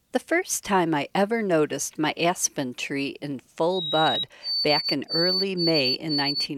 The first time I ever noticed my aspen tree in full bud, back in early May in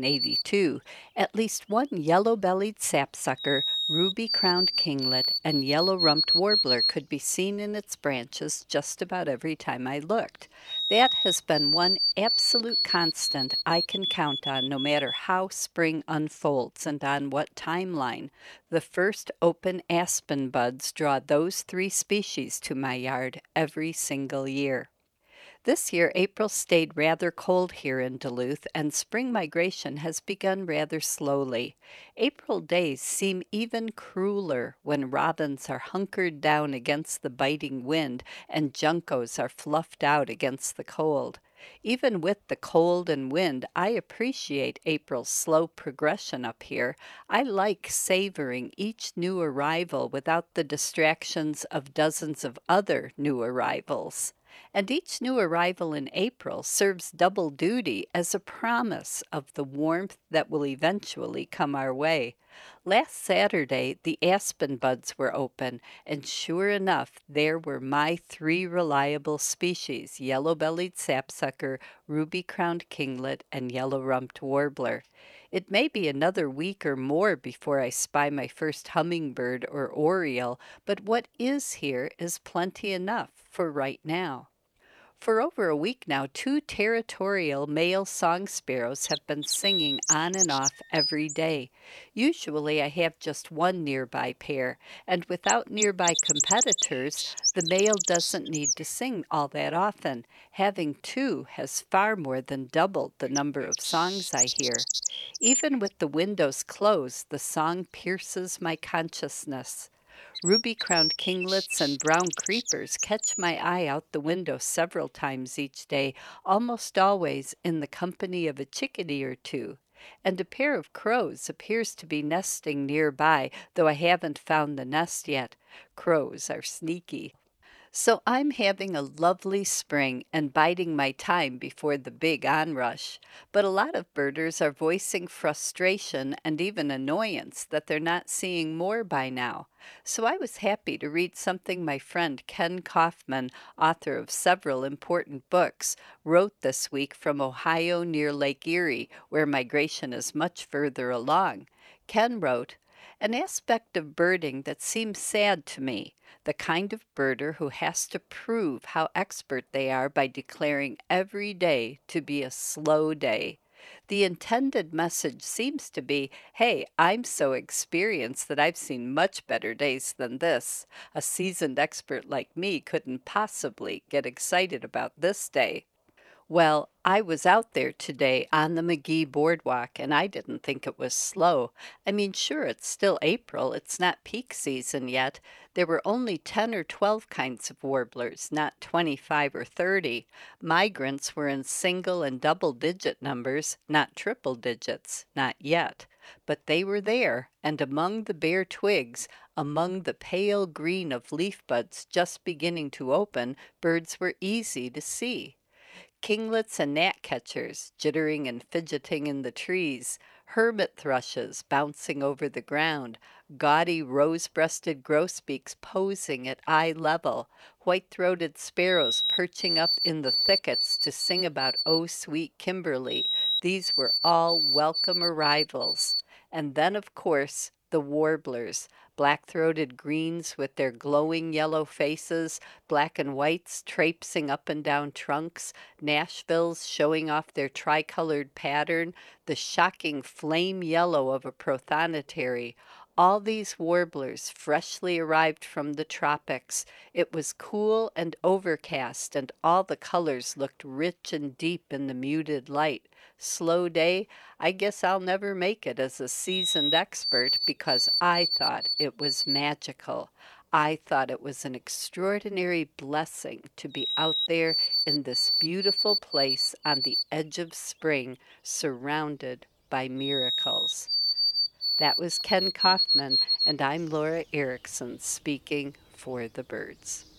1982, at least one yellow-bellied sapsucker, ruby-crowned kinglet, and yellow-rumped warbler could be seen in its branches just about every time I looked. That has been one absolute constant I can count on no matter how spring unfolds and on what timeline. The first open aspen buds draw those three species to my yard every single year. This year, April stayed rather cold here in Duluth, and spring migration has begun rather slowly. April days seem even crueler when robins are hunkered down against the biting wind and juncos are fluffed out against the cold. Even with the cold and wind, I appreciate April's slow progression up here. I like savoring each new arrival without the distractions of dozens of other new arrivals. And each new arrival in April serves double duty as a promise of the warmth that will eventually come our way. Last Saturday, the aspen buds were open, and sure enough, there were my three reliable species, yellow-bellied sapsucker, ruby-crowned kinglet, and yellow-rumped warbler. It may be another week or more before I spy my first hummingbird or oriole, but what is here is plenty enough for right now. For over a week now, two territorial male song sparrows have been singing on and off every day. Usually I have just one nearby pair, and without nearby competitors, the male doesn't need to sing all that often. Having two has far more than doubled the number of songs I hear. Even with the windows closed, the song pierces my consciousness. Ruby-crowned kinglets and brown creepers catch my eye out the window several times each day, almost always in the company of a chickadee or two. And a pair of crows appears to be nesting nearby, though I haven't found the nest yet. Crows are sneaky. So I'm having a lovely spring and biding my time before the big onrush. But a lot of birders are voicing frustration and even annoyance that they're not seeing more by now. So I was happy to read something my friend Ken Kaufman, author of several important books, wrote this week from Ohio near Lake Erie, where migration is much further along. Ken wrote, "An aspect of birding that seems sad to me, the kind of birder who has to prove how expert they are by declaring every day to be a slow day. The intended message seems to be, hey, I'm so experienced that I've seen much better days than this. A seasoned expert like me couldn't possibly get excited about this day." Well, I was out there today on the McGee Boardwalk and I didn't think it was slow. I mean, sure, it's still April, it's not peak season yet. There were only 10 or 12 kinds of warblers, not 25 or 30. Migrants were in single and double digit numbers, not triple digits, not yet. But they were there, and among the bare twigs, among the pale green of leaf buds just beginning to open, birds were easy to see. Kinglets and gnatcatchers jittering and fidgeting in the trees, hermit thrushes bouncing over the ground, gaudy rose-breasted grosbeaks posing at eye level, white-throated sparrows perching up in the thickets to sing about "Oh, sweet Kimberly." These were all welcome arrivals. And then, of course, the warblers, black-throated greens with their glowing yellow faces, black and whites traipsing up and down trunks, Nashvilles showing off their tricolored pattern, the shocking flame yellow of a prothonotary. All these warblers freshly arrived from the tropics. It was cool and overcast, and all the colors looked rich and deep in the muted light. Slow day? I guess I'll never make it as a seasoned expert because I thought it was magical. I thought it was an extraordinary blessing to be out there in this beautiful place on the edge of spring, surrounded by miracles. That was Ken Kaufman, and I'm Laura Erickson speaking for the birds.